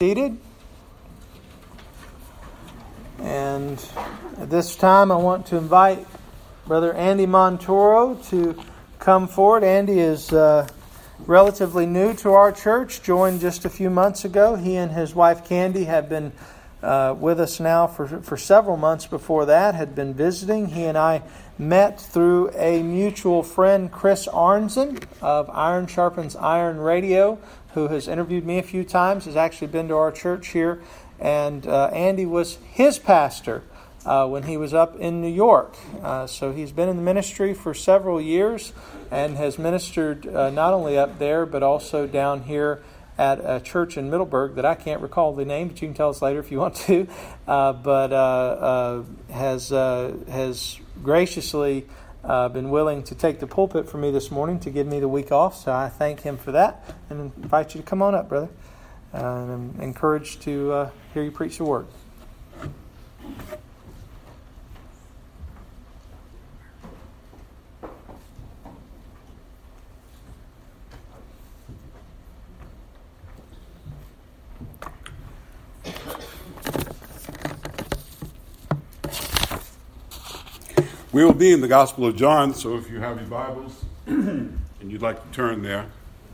Seated. And at this time I want to invite Brother Andy Montoro to come forward. Andy is relatively new to our church, joined just a few months ago. He and his wife Candy have been with us now for several months before that, had been visiting. He and I met through a mutual friend, Chris Arnzen of Iron Sharpens Iron Radio, who has interviewed me a few times, has actually been to our church here. And Andy was his pastor when he was up in New York. So he's been in the ministry for several years and has ministered not only up there, but also down here at a church in Middleburg that I can't recall the name, but you can tell us later if you want to. But has graciously been willing to take the pulpit for me this morning to give me the week off. So I thank him for that and invite you to come on up, brother. I'm encouraged to hear you preach the word. We will be in the Gospel of John, so if you have your Bibles and you'd like to turn there.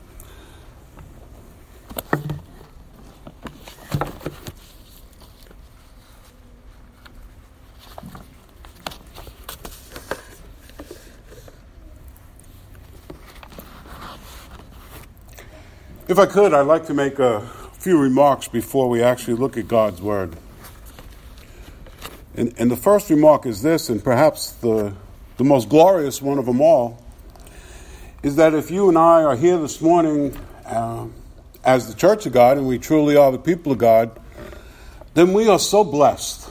If I could, I'd like to make a few remarks before we actually look at God's Word. And the first remark is this, and perhaps the most glorious one of them all, is that if you and I are here this morning as the Church of God, and we truly are the people of God, then we are so blessed.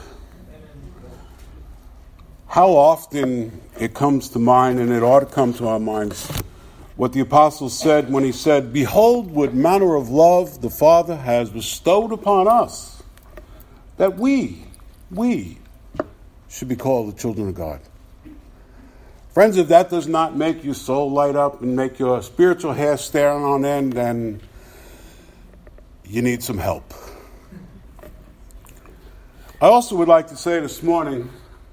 How often it comes to mind, and it ought to come to our minds, what the apostle said when he said, "Behold, what manner of love the Father has bestowed upon us, that we should be called the children of God." Friends, if that does not make you so light up and make your spiritual hair stand on end, then you need some help. I also would like to say this morning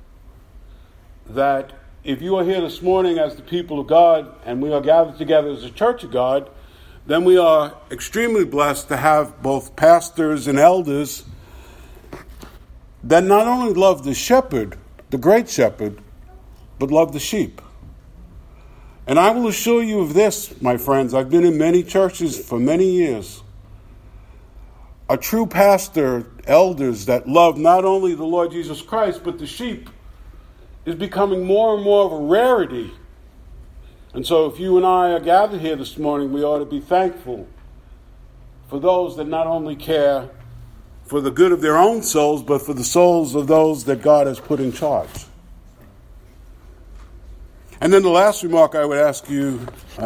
that if you are here this morning as the people of God and we are gathered together as a church of God, then we are extremely blessed to have both pastors and elders that not only love the shepherd, the great shepherd, but love the sheep. And I will assure you of this, my friends. I've been in many churches for many years. A true pastor, elders that love not only the Lord Jesus Christ, but the sheep, is becoming more and more of a rarity. And so if you and I are gathered here this morning, we ought to be thankful for those that not only care for the good of their own souls, but for the souls of those that God has put in charge. And then the last remark I would ask you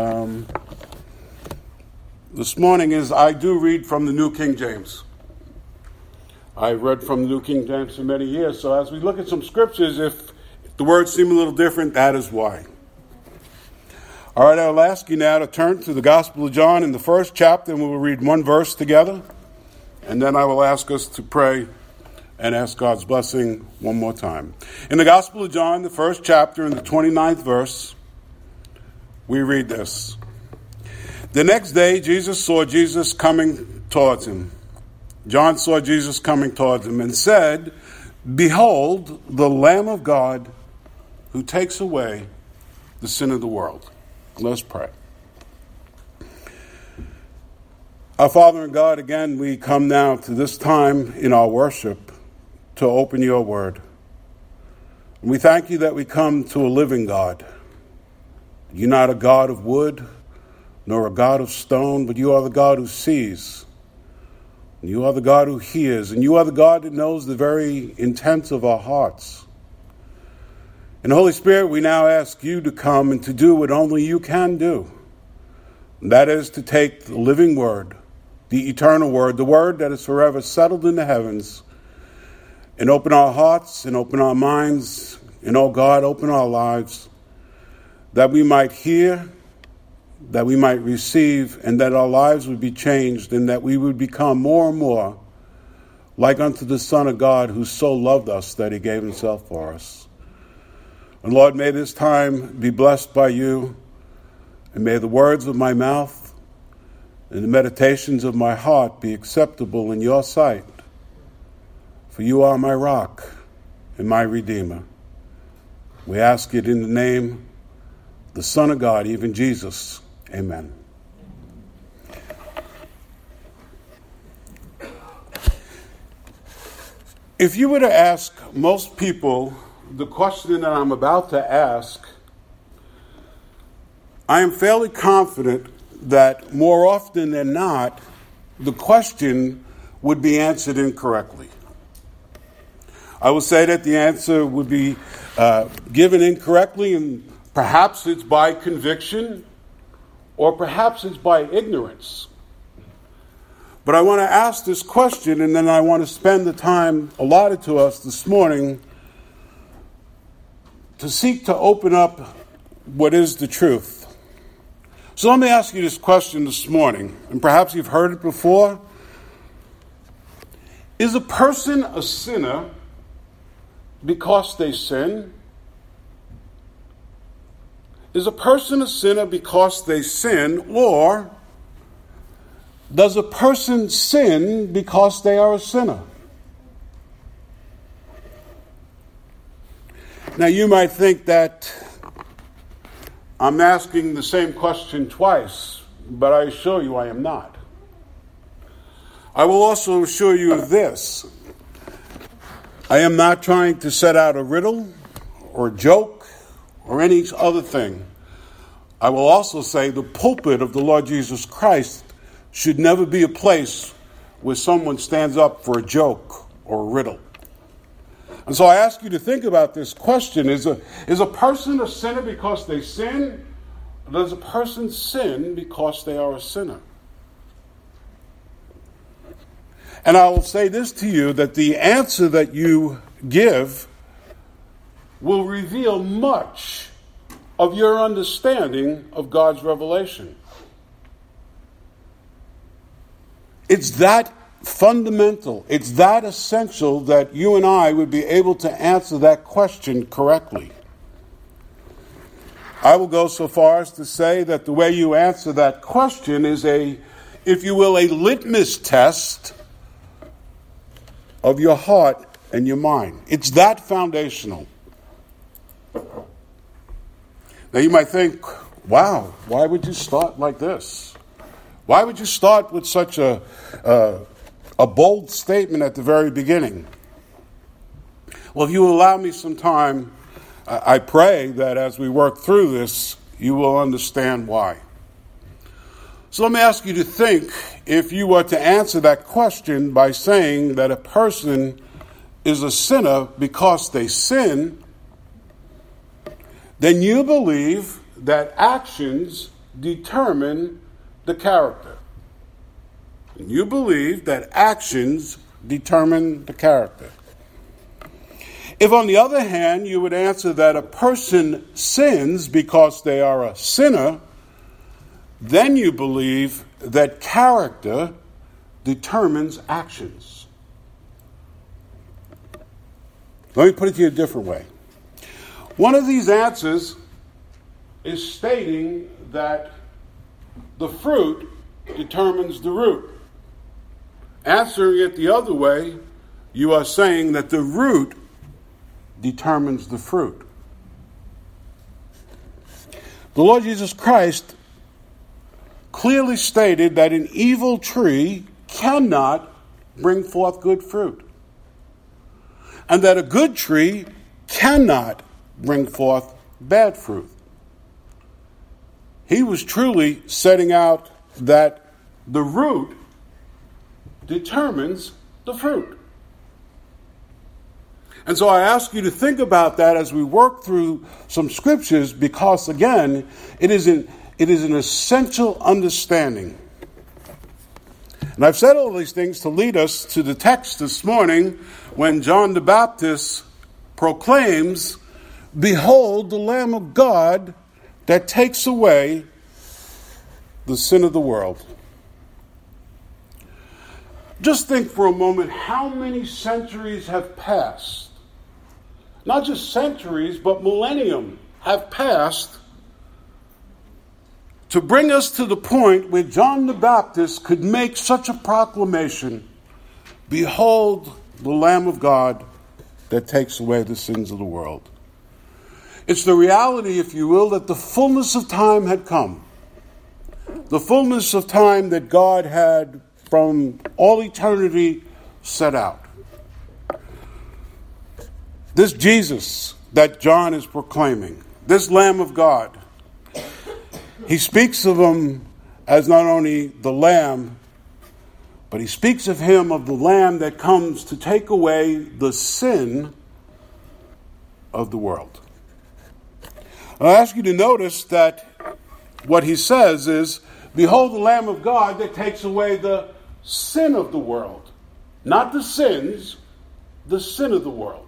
this morning is, I do read from the New King James. I've read from the New King James for many years, so as we look at some scriptures, if the words seem a little different, that is why. All right, I'll ask you now to turn to the Gospel of John in the first chapter, and we will read one verse together. And then I will ask us to pray and ask God's blessing one more time. In the Gospel of John, the first chapter, in the 29th verse, we read this. The next day, Jesus saw Jesus coming towards him. John saw Jesus coming towards him and said, "Behold, the Lamb of God who takes away the sin of the world." Let's pray. Our Father and God, again, we come now to this time in our worship to open your word. And we thank you that we come to a living God. You're not a God of wood, nor a God of stone, but you are the God who sees. You are the God who hears, and you are the God that knows the very intent of our hearts. And Holy Spirit, we now ask you to come and to do what only you can do. And that is to take the living word, the eternal word, the word that is forever settled in the heavens, and open our hearts and open our minds, and, oh God, open our lives, that we might hear, that we might receive, and that our lives would be changed, and that we would become more and more like unto the Son of God, who so loved us that he gave himself for us. And Lord, may this time be blessed by you, and may the words of my mouth and the meditations of my heart be acceptable in your sight. For you are my rock and my Redeemer. We ask it in the name of the Son of God, even Jesus. Amen. If you were to ask most people the question that I'm about to ask, I am fairly confident that more often than not, the question would be answered incorrectly. I will say that the answer would be given incorrectly, and perhaps it's by conviction, or perhaps it's by ignorance. But I want to ask this question, and then I want to spend the time allotted to us this morning to seek to open up what is the truth. So let me ask you this question this morning, and perhaps you've heard it before. Is a person a sinner because they sin? Is a person a sinner because they sin, or does a person sin because they are a sinner? Now you might think that I'm asking the same question twice, but I assure you I am not. I will also assure you of this. I am not trying to set out a riddle or a joke or any other thing. I will also say the pulpit of the Lord Jesus Christ should never be a place where someone stands up for a joke or a riddle. And so I ask you to think about this question. Is a person a sinner because they sin? Or does a person sin because they are a sinner? And I will say this to you, that the answer that you give will reveal much of your understanding of God's revelation. It's that fundamental, it's that essential that you and I would be able to answer that question correctly. I will go so far as to say that the way you answer that question is if you will, a litmus test of your heart and your mind. It's that foundational. Now you might think, wow, why would you start like this? Why would you start with such a bold statement at the very beginning? Well, if you will allow me some time, I pray that as we work through this, you will understand why. So let me ask you to think, if you were to answer that question by saying that a person is a sinner because they sin, then you believe that actions determine the character. And you believe that actions determine the character. If, on the other hand, you would answer that a person sins because they are a sinner, then you believe that character determines actions. Let me put it to you a different way. One of these answers is stating that the fruit determines the root. Answering it the other way, you are saying that the root determines the fruit. The Lord Jesus Christ clearly stated that an evil tree cannot bring forth good fruit, and that a good tree cannot bring forth bad fruit. He was truly setting out that the root determines the fruit. And so I ask you to think about that as we work through some scriptures, because again, it is an essential understanding. And I've said all these things to lead us to the text this morning when John the Baptist proclaims, "Behold the Lamb of God that takes away the sin of the world." Just think for a moment how many centuries have passed. Not just centuries, but millennium have passed to bring us to the point where John the Baptist could make such a proclamation, "Behold the Lamb of God that takes away the sins of the world." It's the reality, if you will, that the fullness of time had come. The fullness of time that God had from all eternity set out. This Jesus that John is proclaiming, this Lamb of God, he speaks of him as not only the Lamb, but he speaks of him of the Lamb that comes to take away the sin of the world. I'll ask you to notice that what he says is, "Behold the Lamb of God that takes away the sin of the world." Not the sins, the sin of the world.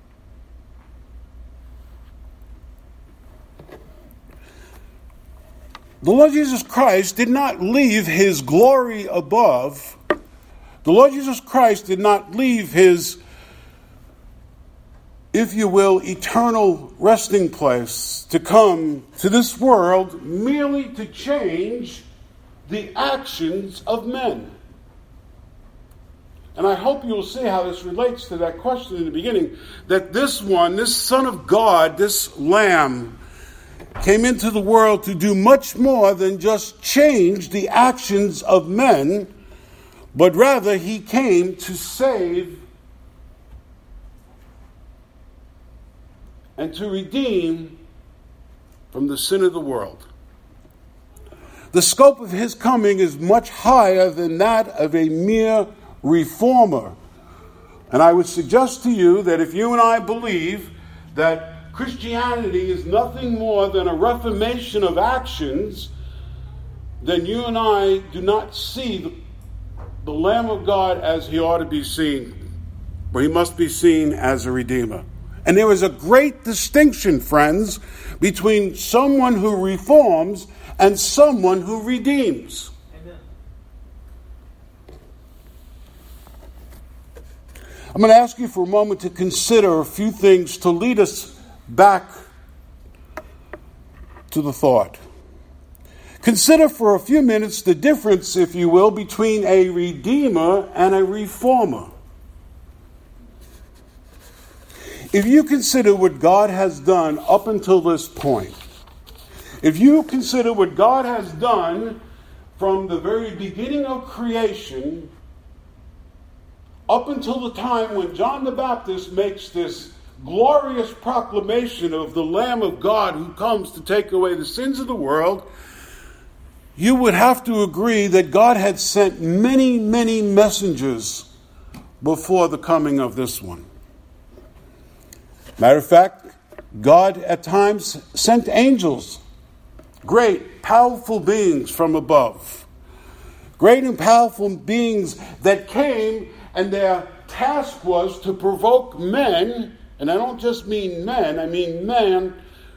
The Lord Jesus Christ did not leave his glory above. The Lord Jesus Christ did not leave his, if you will, eternal resting place to come to this world merely to change the actions of men. And I hope you'll see how this relates to that question in the beginning, that this one, this Son of God, this Lamb, came into the world to do much more than just change the actions of men, but rather he came to save and to redeem from the sin of the world. The scope of his coming is much higher than that of a mere reformer. And I would suggest to you that if you and I believe that Christianity is nothing more than a reformation of actions, then you and I do not see the Lamb of God as he ought to be seen, but he must be seen as a redeemer. And there is a great distinction, friends, between someone who reforms and someone who redeems. Amen. I'm going to ask you for a moment to consider a few things to lead us back to the thought. Consider for a few minutes the difference, if you will, between a redeemer and a reformer. If you consider what God has done up until this point, if you consider what God has done from the very beginning of creation up until the time when John the Baptist makes this glorious proclamation of the Lamb of God who comes to take away the sins of the world, you would have to agree that God had sent many, many messengers before the coming of this one. Matter of fact, God at times sent angels, great, powerful beings from above. Great and powerful beings that came, and their task was to provoke men. And I don't just mean men, I mean men,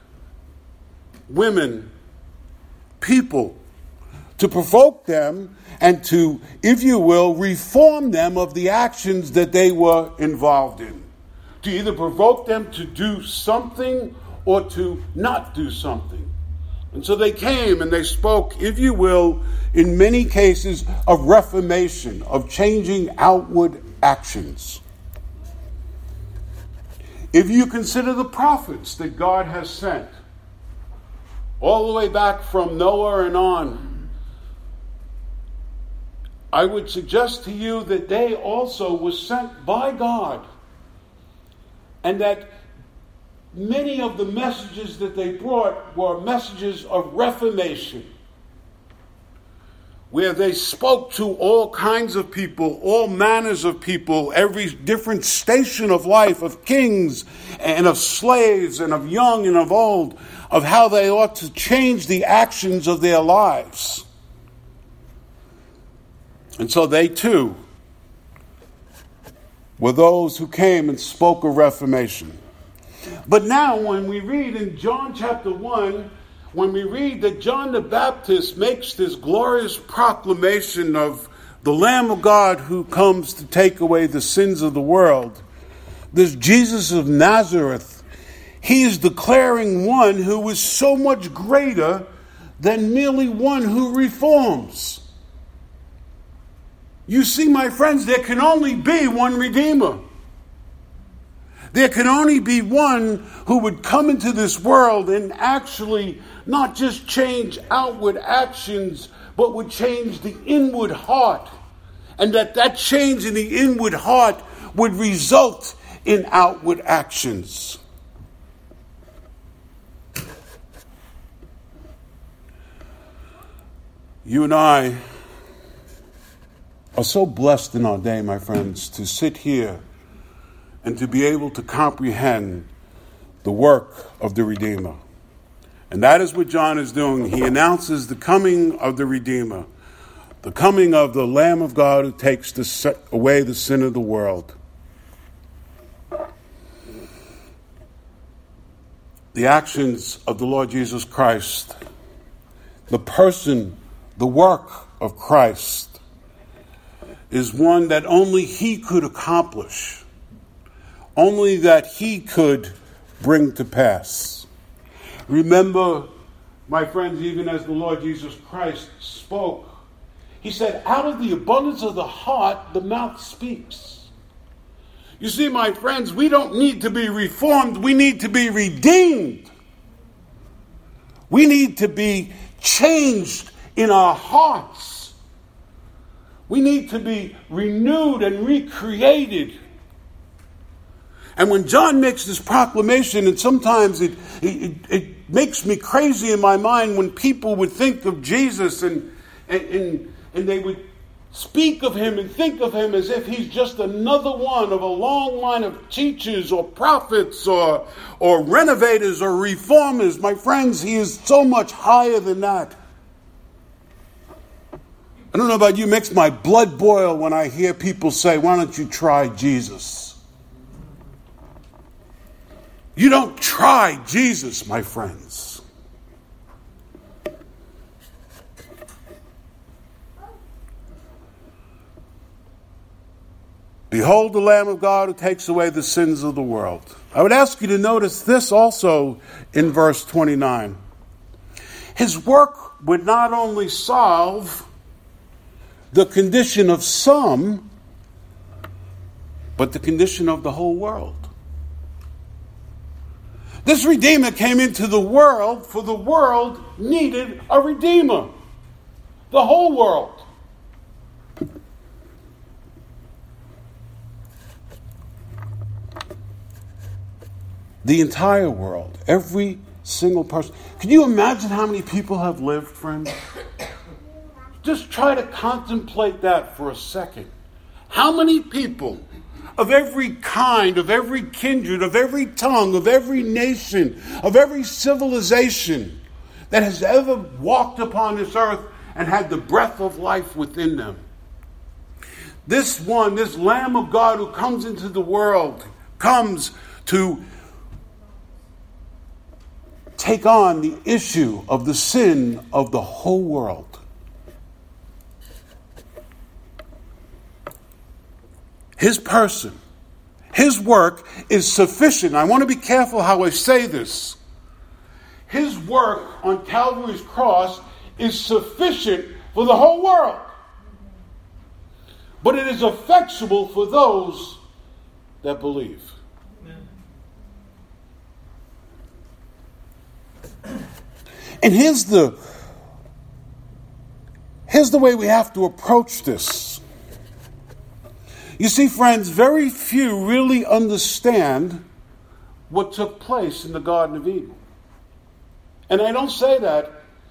women, people, to provoke them and to, if you will, reform them of the actions that they were involved in. To either provoke them to do something or to not do something. And so they came and they spoke, if you will, in many cases of reformation, of changing outward actions. If you consider the prophets that God has sent, all the way back from Noah and on, I would suggest to you that they also were sent by God, and that many of the messages that they brought were messages of reformation, where they spoke to all kinds of people, all manners of people, every different station of life, of kings and of slaves and of young and of old, of how they ought to change the actions of their lives. And so they too were those who came and spoke of reformation. But now when we read in John chapter 1, when we read that John the Baptist makes this glorious proclamation of the Lamb of God who comes to take away the sins of the world, this Jesus of Nazareth, he is declaring one who is so much greater than merely one who reforms. You see, my friends, there can only be one Redeemer. There can only be one who would come into this world and actually not just change outward actions, but would change the inward heart. And that change in the inward heart would result in outward actions. You and I are so blessed in our day, my friends, to sit here and to be able to comprehend the work of the Redeemer. And that is what John is doing. He announces the coming of the Redeemer, the coming of the Lamb of God who takes away the sin of the world. The actions of the Lord Jesus Christ, the person, the work of Christ, is one that only he could accomplish, only that he could bring to pass. Remember, my friends, even as the Lord Jesus Christ spoke, he said, out of the abundance of the heart, the mouth speaks. You see, my friends, we don't need to be reformed. We need to be redeemed. We need to be changed in our hearts. We need to be renewed and recreated. And when John makes this proclamation, and sometimes it makes me crazy in my mind when people would think of Jesus and they would speak of him and think of him as if he's just another one of a long line of teachers or prophets or renovators or reformers. My friends, he is so much higher than that. I don't know about you, it makes my blood boil when I hear people say, why don't you try Jesus? You don't try Jesus, my friends. Behold the Lamb of God who takes away the sins of the world. I would ask you to notice this also in verse 29. His work would not only solve the condition of some, but the condition of the whole world. This Redeemer came into the world, for the world needed a Redeemer. The whole world. The entire world. Every single person. Can you imagine how many people have lived, friends? Just try to contemplate that for a second. How many people of every kind, of every kindred, of every tongue, of every nation, of every civilization that has ever walked upon this earth and had the breath of life within them. This one, this Lamb of God who comes into the world, comes to take on the issue of the sin of the whole world. His person, his work is sufficient. I want to be careful how I say this. His work on Calvary's cross is sufficient for the whole world. But it is effectual for those that believe. And here's the way we have to approach this. You see, friends, very few really understand what took place in the Garden of Eden. And I don't say that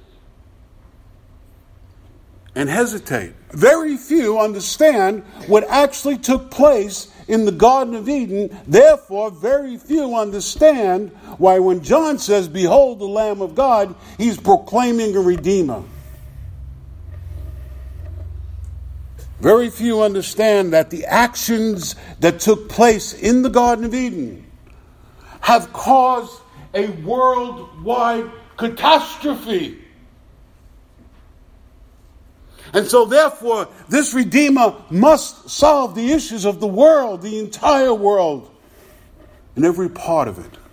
and hesitate. Very few understand what actually took place in the Garden of Eden. Therefore, very few understand why when John says, behold the Lamb of God, he's proclaiming a Redeemer. Very few understand that the actions that took place in the Garden of Eden have caused a worldwide catastrophe. And so therefore, this Redeemer must solve the issues of the world, the entire world, and every part of it.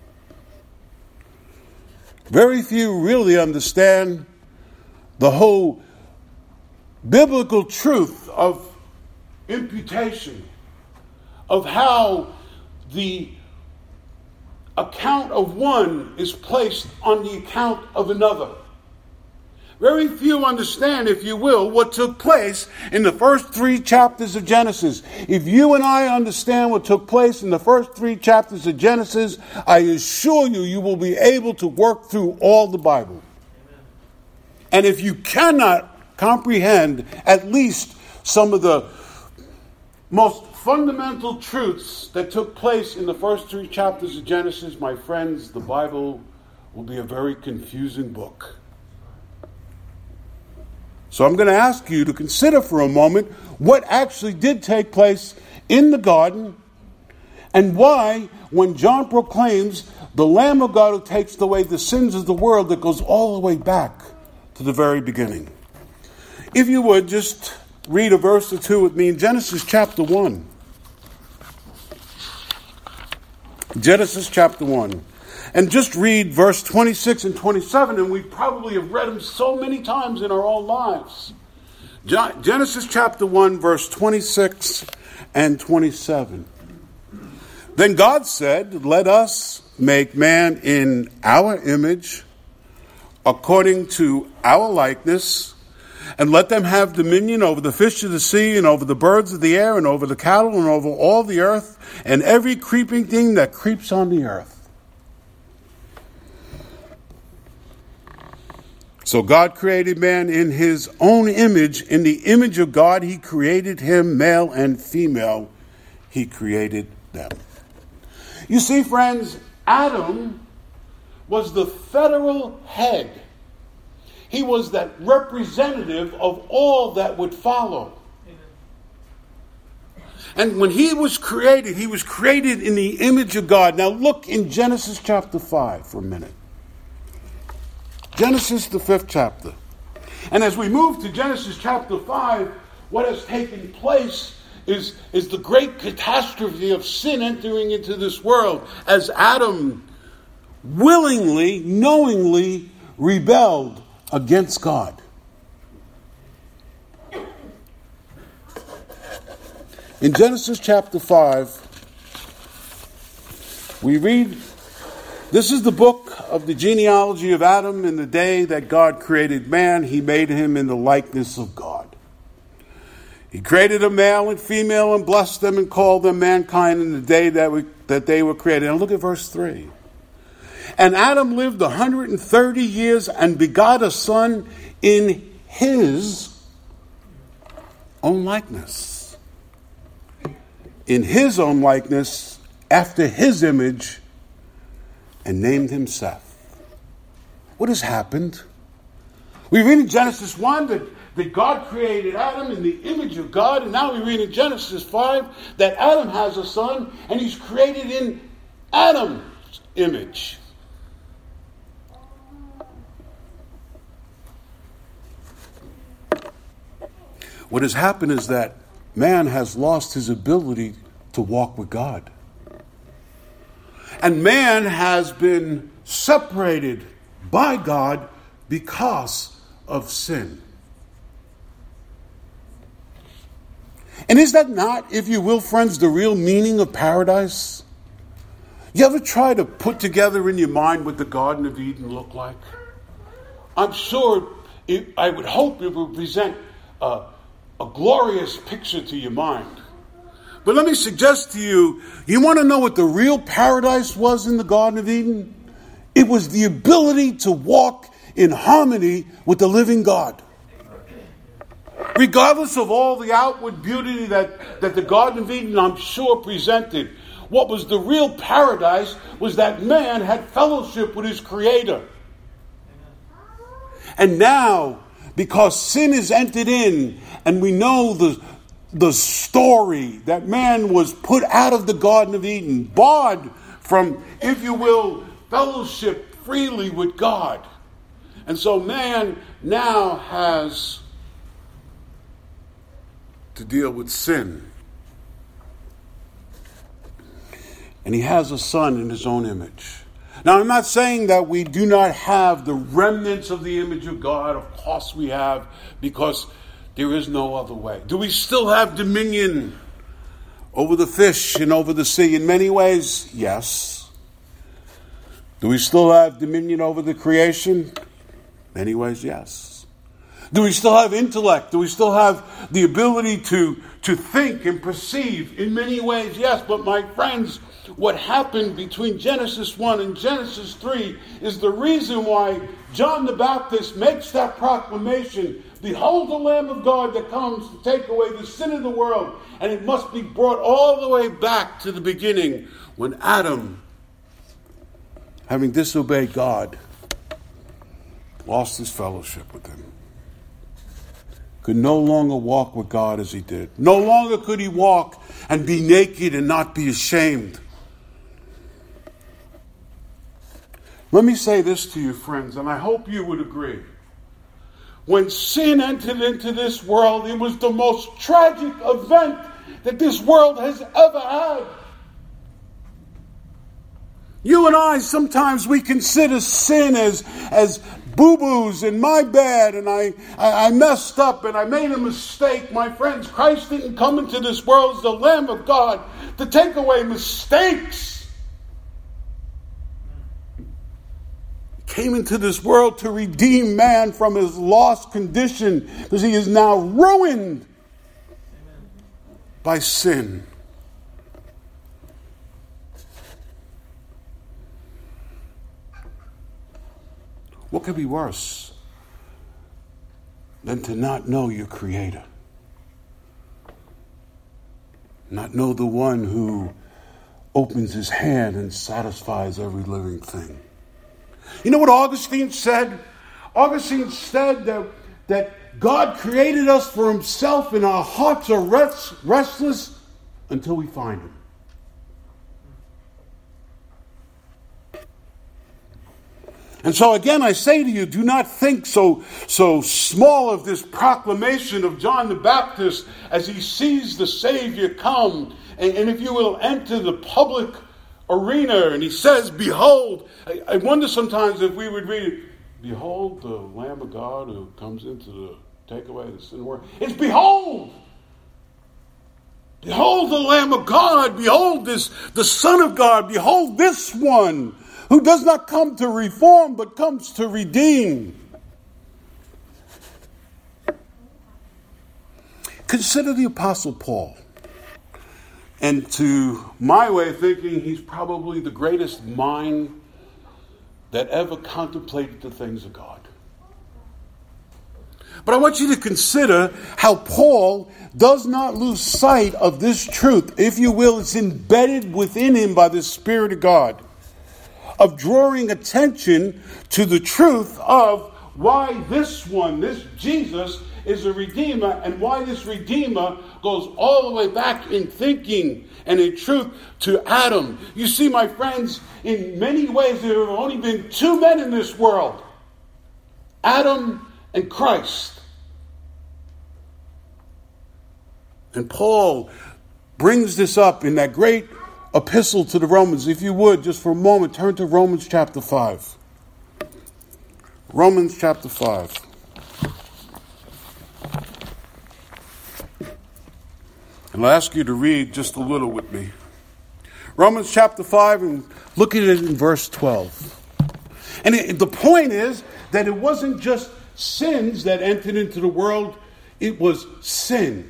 Very few really understand the whole biblical truth of imputation, of how the account of one is placed on the account of another. Very few understand, if you will, what took place in the first 3 chapters of Genesis. If you and I understand what took place in the first 3 chapters of Genesis, I assure you, you will be able to work through all the Bible. Amen. And if you cannot comprehend at least some of the most fundamental truths that took place in the first 3 chapters of Genesis, my friends, the Bible will be a very confusing book. So I'm going to ask you to consider for a moment what actually did take place in the garden, and why, when John proclaims the Lamb of God who takes away the sins of the world, that goes all the way back to the very beginning. If you would, just read a verse or two with me in Genesis chapter 1. Genesis chapter 1. And just read verse 26 and 27, and we probably have read them so many times in our own lives. Genesis chapter 1, verse 26 and 27. Then God said, "Let us make man in our image, according to our likeness, and let them have dominion over the fish of the sea, and over the birds of the air, and over the cattle, and over all the earth, and every creeping thing that creeps on the earth." So God created man in his own image. In the image of God, he created him, male and female. He created them. You see, friends, Adam was the federal head. He was that representative of all that would follow. And when he was created in the image of God. Now look in Genesis chapter 5 for a minute. Genesis, the 5th chapter. And as we move to Genesis chapter 5, what has taken place is the great catastrophe of sin entering into this world, as Adam willingly, knowingly rebelled against God. In Genesis chapter 5, we read, this is the book of the genealogy of Adam. In the day that God created man, he made him in the likeness of God. He created a male and female and blessed them and called them mankind in the day that they were created. And look at verse 3. And Adam lived 130 years and begot a son in his own likeness. In his own likeness, after his image, and named him Seth. What has happened? We read in Genesis 1 that God created Adam in the image of God, and now we read in Genesis 5 that Adam has a son, and he's created in Adam's image. What has happened is that man has lost his ability to walk with God. And man has been separated by God because of sin. And is that not, if you will, friends, the real meaning of paradise? You ever try to put together in your mind what the Garden of Eden looked like? I'm sure, I would hope it would present a glorious picture to your mind. But let me suggest to you, you want to know what the real paradise was in the Garden of Eden? It was the ability to walk in harmony with the living God. Regardless of all the outward beauty that the Garden of Eden, I'm sure, presented, what was the real paradise was that man had fellowship with his Creator. And now, because sin is entered in, and we know the story that man was put out of the Garden of Eden, barred from, if you will, fellowship freely with God. And so man now has to deal with sin. And he has a son in his own image. Now, I'm not saying that we do not have the remnants of the image of God. Of course we have, because there is no other way. Do we still have dominion over the fish and over the sea? In many ways, yes. Do we still have dominion over the creation? In many ways, yes. Do we still have intellect? Do we still have the ability to think and perceive? In many ways, yes. But my friends, what happened between Genesis 1 and Genesis 3 is the reason why John the Baptist makes that proclamation. Behold the Lamb of God that comes to take away the sin of the world. And it must be brought all the way back to the beginning, when Adam, having disobeyed God, lost his fellowship with him. Could no longer walk with God as he did. No longer could he walk and be naked and not be ashamed. Let me say this to you, friends, and I hope you would agree. When sin entered into this world, it was the most tragic event that this world has ever had. You and I, sometimes we consider sin as boo-boos and my bad, and I messed up and I made a mistake. My friends, Christ didn't come into this world as the Lamb of God to take away mistakes. He came into this world to redeem man from his lost condition, because he is now ruined by sin. What could be worse than to not know your Creator? Not know the one who opens his hand and satisfies every living thing. You know what Augustine said? Augustine said that God created us for himself, and our hearts are restless until we find him. And so again, I say to you, do not think so small of this proclamation of John the Baptist as he sees the Savior come. And if you will, enter the public arena, and he says, behold. I wonder sometimes if we would read it, behold the Lamb of God who comes into the take away the sin of the world. It's behold! Behold the Lamb of God. Behold the Son of God. Behold this one who does not come to reform, but comes to redeem. Consider the Apostle Paul. And to my way of thinking, he's probably the greatest mind that ever contemplated the things of God. But I want you to consider how Paul does not lose sight of this truth. If you will, it's embedded within him by the Spirit of God, of drawing attention to the truth of why this Jesus, is a Redeemer, and why this Redeemer goes all the way back in thinking and in truth to Adam. You see, my friends, in many ways there have only been two men in this world, Adam and Christ. And Paul brings this up in that great epistle to the Romans. If you would, just for a moment, turn to Romans chapter 5. Romans chapter 5. And I'll ask you to read just a little with me. Romans chapter 5, and look at it in verse 12. And the point is that it wasn't just sins that entered into the world, it was sin.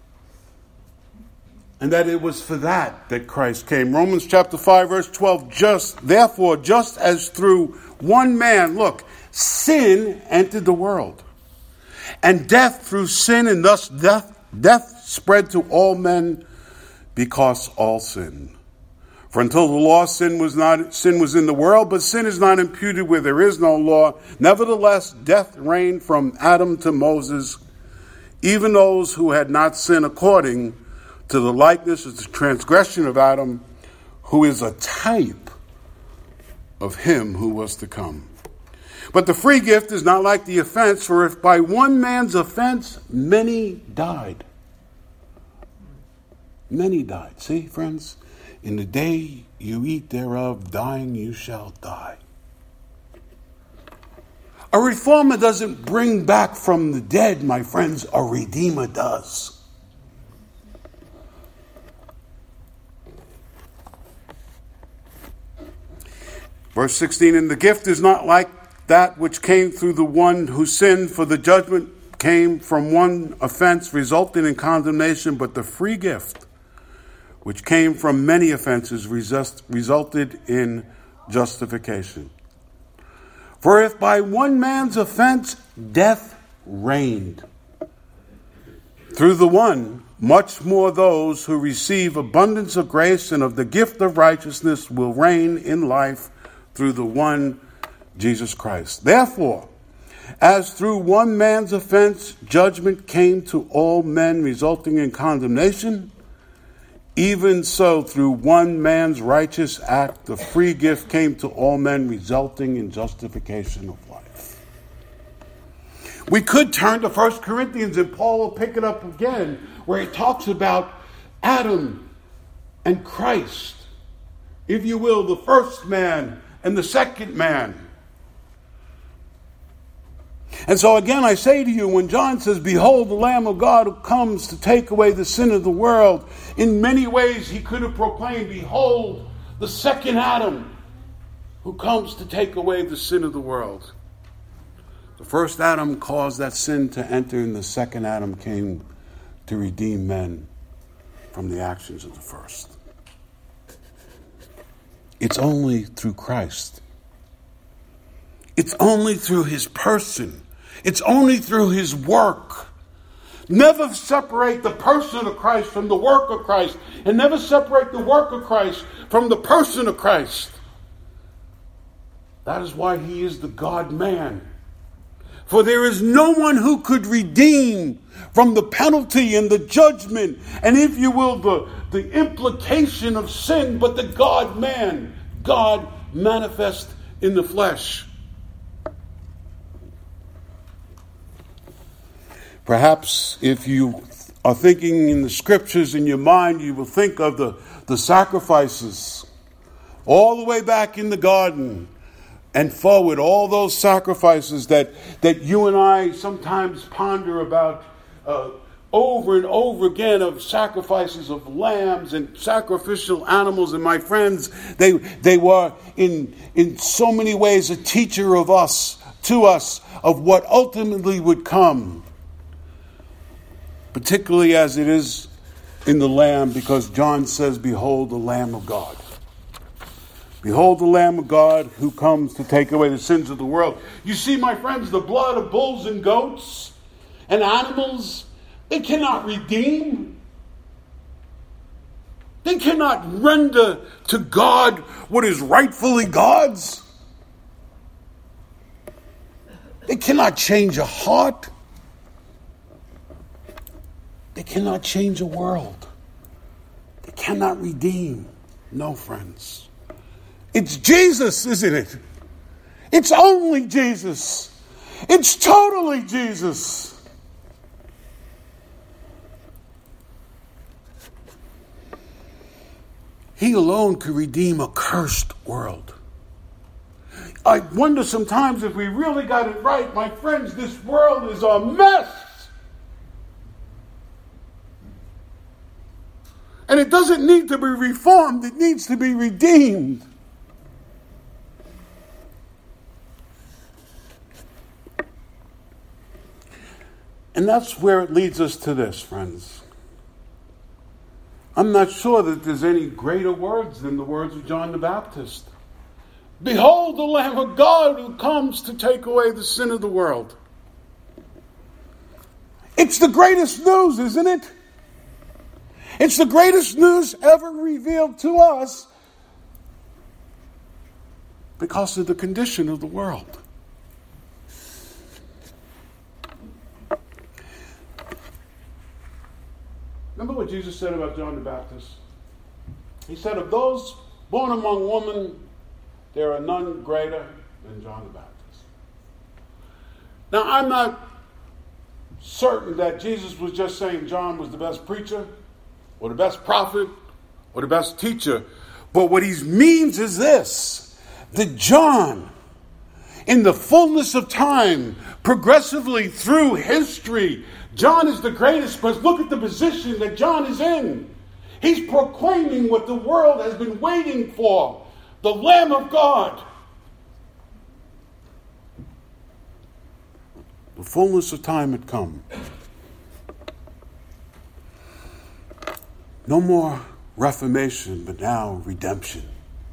And that it was for that Christ came. Romans chapter 5, verse 12, just as through one man, look, sin entered the world, and death through sin, and thus death spread to all men because all sinned. For until the law, sin was in the world, but sin is not imputed where there is no law. Nevertheless, death reigned from Adam to Moses, even those who had not sinned according to the likeness of the transgression of Adam, who is a type of him who was to come. But the free gift is not like the offense, for if by one man's offense many died, Many died. See, friends, in the day you eat thereof, dying you shall die. A reformer doesn't bring back from the dead, my friends. A redeemer does. Verse 16, and the gift is not like that which came through the one who sinned, for the judgment came from one offense resulting in condemnation, but the free gift, which came from many offenses, resulted in justification. For if by one man's offense death reigned through the one, much more those who receive abundance of grace and of the gift of righteousness will reign in life through the one, Jesus Christ. Therefore, as through one man's offense judgment came to all men resulting in condemnation, even so through one man's righteous act the free gift came to all men resulting in justification of life. We could turn to 1 Corinthians and Paul will pick it up again where he talks about Adam and Christ. If you will, the first man and the second man. And so again I say to you, when John says, behold the Lamb of God who comes to take away the sin of the world, in many ways he could have proclaimed, behold the second Adam who comes to take away the sin of the world. The first Adam caused that sin to enter, and the second Adam came to redeem men from the actions of the first. It's only through Christ. It's only through his person. It's only through his work. Never separate the person of Christ from the work of Christ, and never separate the work of Christ from the person of Christ. That is why he is the God-man. For there is no one who could redeem from the penalty and the judgment, and if you will, the implication of sin, but the God-man, God manifest in the flesh. Perhaps if you are thinking in the scriptures in your mind, you will think of the sacrifices all the way back in the garden and forward, all those sacrifices that you and I sometimes ponder about over and over again, of sacrifices of lambs and sacrificial animals. And my friends, they were in so many ways a teacher of us, to us, of what ultimately would come. Particularly as it is in the Lamb, because John says, behold the Lamb of God. Behold the Lamb of God who comes to take away the sins of the world. You see, my friends, the blood of bulls and goats and animals, they cannot redeem. They cannot render to God what is rightfully God's. They cannot change a heart. They cannot change a world. They cannot redeem. No, friends. It's Jesus, isn't it? It's only Jesus. It's totally Jesus. He alone could redeem a cursed world. I wonder sometimes if we really got it right, my friends, this world is a mess. And it doesn't need to be reformed, it needs to be redeemed. And that's where it leads us to this, friends. I'm not sure that there's any greater words than the words of John the Baptist. Behold the Lamb of God who comes to take away the sin of the world. It's the greatest news, isn't it? It's the greatest news ever revealed to us because of the condition of the world. Remember what Jesus said about John the Baptist? He said, of those born among women, there are none greater than John the Baptist. Now, I'm not certain that Jesus was just saying John was the best preacher, or the best prophet or the best teacher. But what he means is this, that John, in the fullness of time, progressively through history, John is the greatest, but look at the position that John is in. He's proclaiming what the world has been waiting for, the Lamb of God. The fullness of time had come. No more reformation, but now redemption.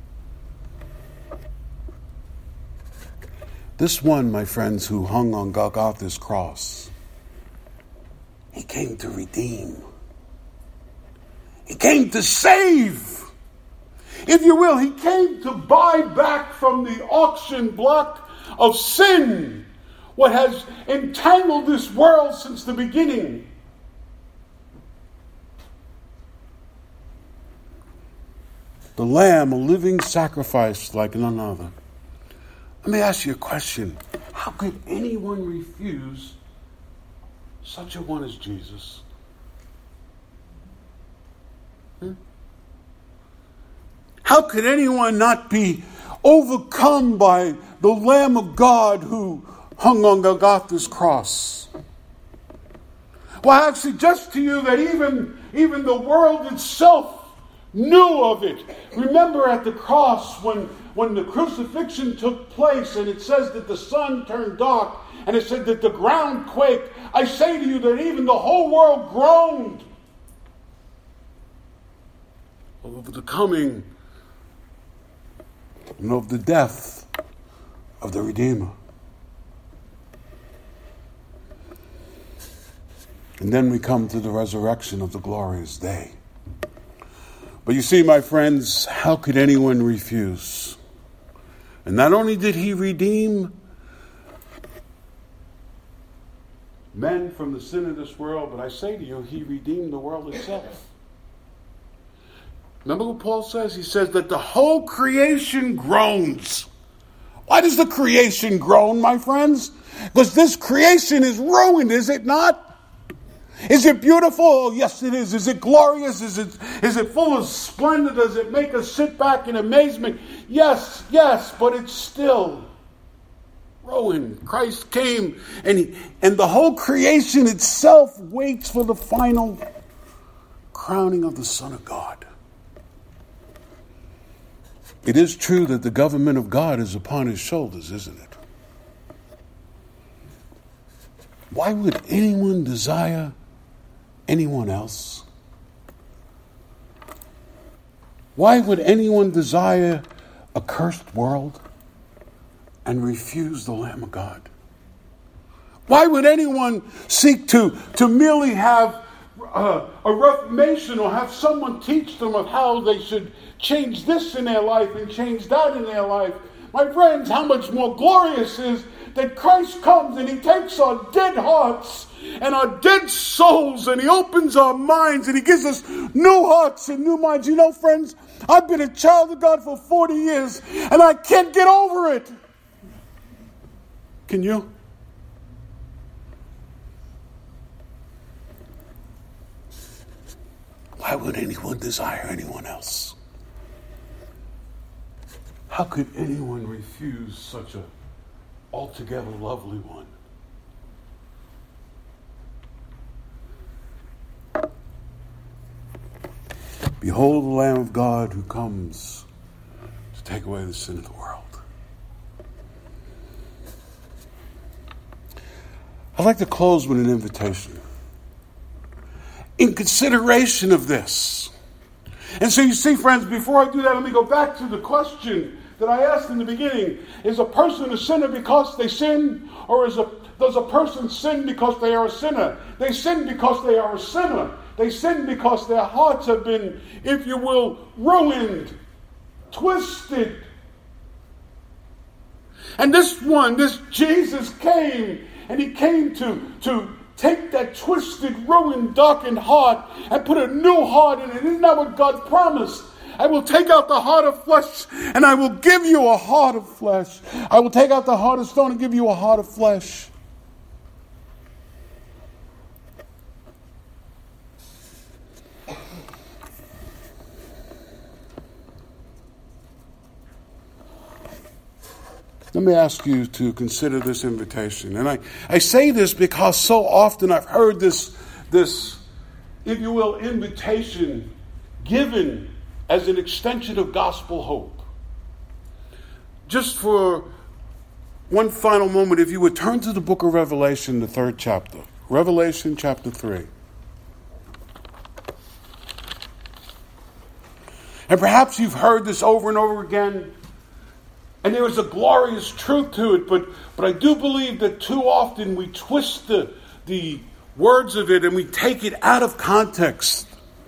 This one, my friends, who hung on Golgotha's cross, he came to redeem. He came to save. If you will, he came to buy back from the auction block of sin what has entangled this world since the beginning. The Lamb, a living sacrifice like none other. Let me ask you a question. How could anyone refuse such a one as Jesus? How could anyone not be overcome by the Lamb of God who hung on Golgotha's cross? Well, I suggest to you that even the world itself knew of it. Remember at the cross when the crucifixion took place, and it says that the sun turned dark, and it said that the ground quaked. I say to you that even the whole world groaned over the coming and of the death of the Redeemer. And then we come to the resurrection of the glorious day. But you see, my friends, how could anyone refuse? And not only did he redeem men from the sin of this world, but I say to you, he redeemed the world itself. Remember what Paul says? He says that the whole creation groans. Why does the creation groan, my friends? Because this creation is ruined, is it not? Is it beautiful? Oh, yes, it is. Is it glorious? Is it full of splendor? Does it make us sit back in amazement? Yes, but it's still ruined. Christ came, and the whole creation itself waits for the final crowning of the Son of God. It is true that the government of God is upon his shoulders, isn't it? Why would anyone desire anyone else? Why would anyone desire a cursed world and refuse the Lamb of God? Why would anyone seek to merely have a reformation or have someone teach them of how they should change this in their life and change that in their life? My friends, how much more glorious is that Christ comes and he takes our dead hearts and our dead souls, and he opens our minds, and he gives us new hearts and new minds. You know, friends, I've been a child of God for 40 years, and I can't get over it. Can you? Why would anyone desire anyone else? How could anyone refuse such a altogether lovely one? Behold the Lamb of God who comes to take away the sin of the world. I'd like to close with an invitation. In consideration of this. And so you see, friends, before I do that, let me go back to the question that I asked in the beginning. Is a person a sinner because they sin? Or does a person sin because they are a sinner? They sin because they are a sinner. They sin because their hearts have been, if you will, ruined, twisted. And this Jesus came, and he came to take that twisted, ruined, darkened heart and put a new heart in it. Isn't that what God promised? I will take out the heart of flesh, and I will give you a heart of flesh. I will take out the heart of stone and give you a heart of flesh. Let me ask you to consider this invitation. And I say this because so often I've heard this, if you will, invitation given as an extension of gospel hope. Just for one final moment, if you would turn to the book of Revelation, the 3rd chapter. Revelation chapter 3. And perhaps you've heard this over and over again, and there is a glorious truth to it, but I do believe that too often we twist the words of it and we take it out of context.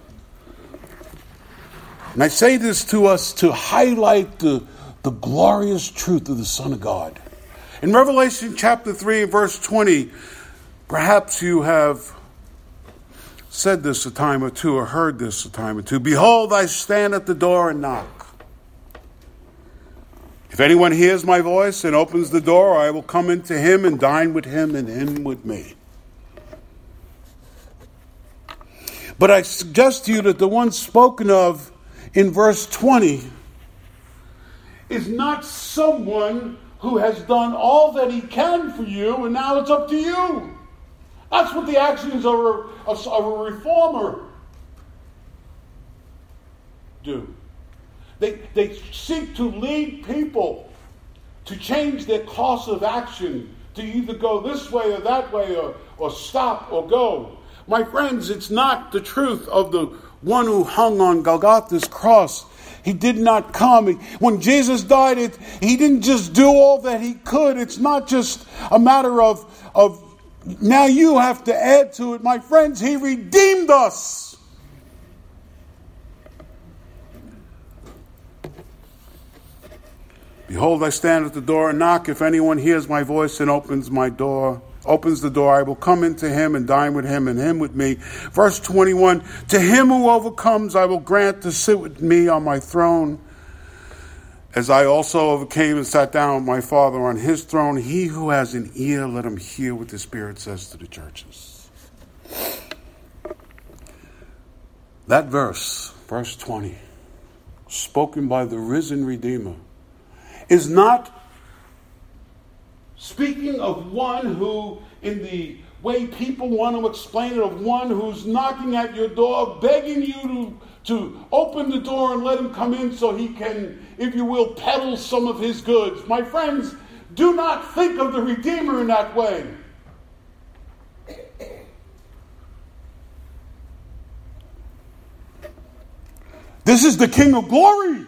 And I say this to us to highlight the glorious truth of the Son of God. In Revelation chapter 3 and verse 20, perhaps you have said this a time or two or heard this a time or two. Behold, I stand at the door and knock. If anyone hears my voice and opens the door, I will come into him and dine with him and him with me. But I suggest to you that the one spoken of in verse 20 is not someone who has done all that he can for you and now it's up to you. That's what the actions of a reformer do. They seek to lead people to change their course of action, to either go this way or that way, or stop or go. My friends, it's not the truth of the one who hung on Golgotha's cross. He did not come. When Jesus died, he didn't just do all that he could. It's not just a matter of now you have to add to it. My friends, he redeemed us. Behold, I stand at the door and knock. If anyone hears my voice and opens the door, I will come into him and dine with him and him with me. Verse 21, to him who overcomes, I will grant to sit with me on my throne, as I also overcame and sat down with my Father on his throne. He who has an ear, let him hear what the Spirit says to the churches. That verse 20, spoken by the risen Redeemer, is not speaking of one who, in the way people want to explain it, of one who's knocking at your door, begging you to open the door and let him come in so he can, if you will, peddle some of his goods. My friends, do not think of the Redeemer in that way. This is the King of Glory.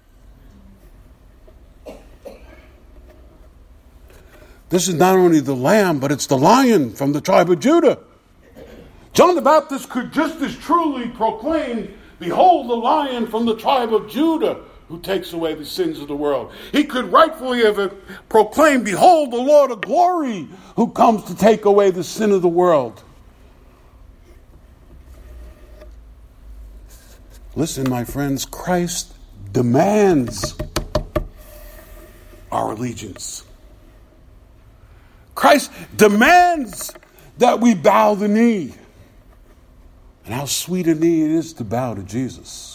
This is not only the Lamb, but it's the Lion from the tribe of Judah. John the Baptist could just as truly proclaim, behold the Lion from the tribe of Judah who takes away the sins of the world. He could rightfully have proclaimed, behold the Lord of glory who comes to take away the sin of the world. Listen, my friends, Christ demands our allegiance. Christ demands that we bow the knee. And how sweet a knee it is to bow to Jesus.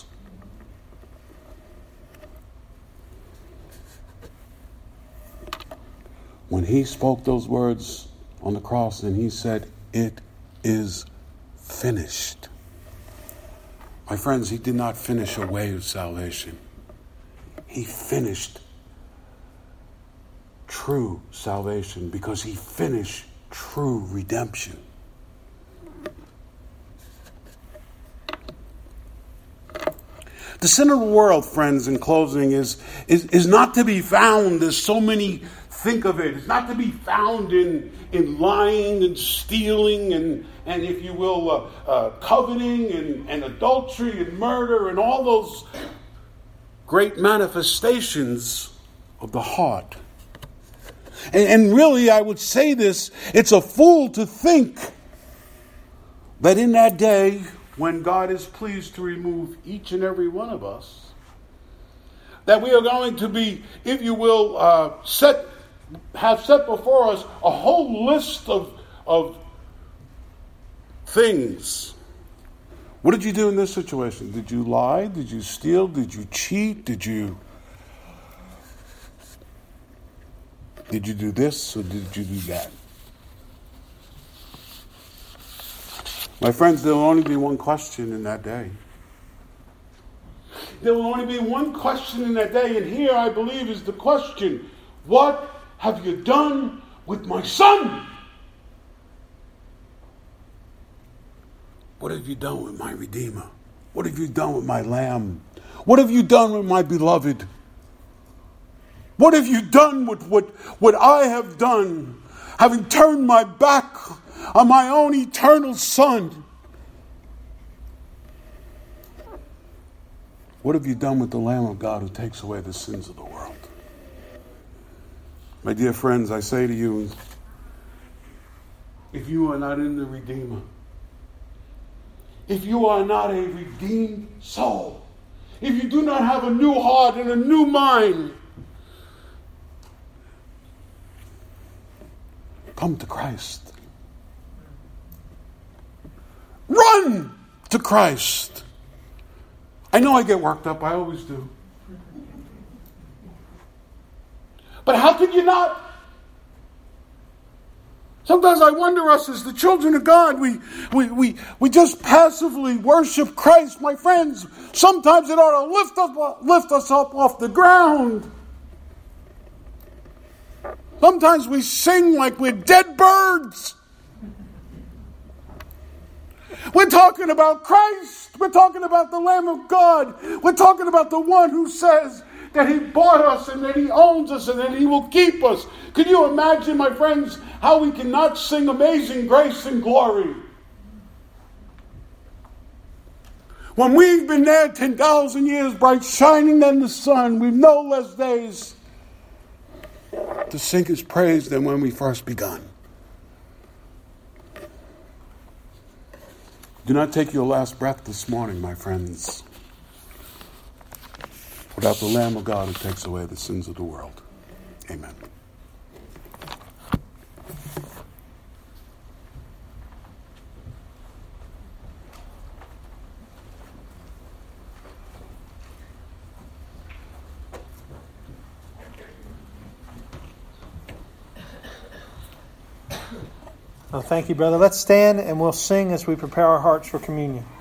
When he spoke those words on the cross and he said, it is finished. My friends, he did not finish a way of salvation. He finished true salvation because he finished true redemption. The sin of the world, friends, in closing, is not to be found, as so many think of it. It's not to be found in lying and stealing and if you will, coveting and adultery and murder and all those great manifestations of the heart. And really, I would say this, it's a fool to think that in that day, when God is pleased to remove each and every one of us, that we are going to be, if you will, have set before us a whole list of things. What did you do in this situation? Did you lie? Did you steal? Did you cheat? Did you Did you do this or did you do that? My friends, there will only be one question in that day. There will only be one question in that day, and here I believe is the question: what have you done with my son? What have you done with my Redeemer? What have you done with my Lamb? What have you done with my beloved? What have you done with what I have done, having turned my back on my own eternal Son? What have you done with the Lamb of God who takes away the sins of the world? My dear friends, I say to you, if you are not in the Redeemer, if you are not a redeemed soul, if you do not have a new heart and a new mind, come to Christ. Run to Christ. I know I get worked up. I always do. But how could you not? Sometimes I wonder, us as the children of God, we just passively worship Christ, my friends. Sometimes it ought to lift us up off the ground. Sometimes we sing like we're dead birds. We're talking about Christ. We're talking about the Lamb of God. We're talking about the one who says that he bought us and that he owns us and that he will keep us. Can you imagine, my friends, how we cannot sing Amazing Grace and Glory? When we've been there 10,000 years, bright shining than the sun, we've no less days to sing his praise than when we first begun. Do not take your last breath this morning, my friends, without the Lamb of God who takes away the sins of the world. Amen. Oh, thank you, brother. Let's stand and we'll sing as we prepare our hearts for communion.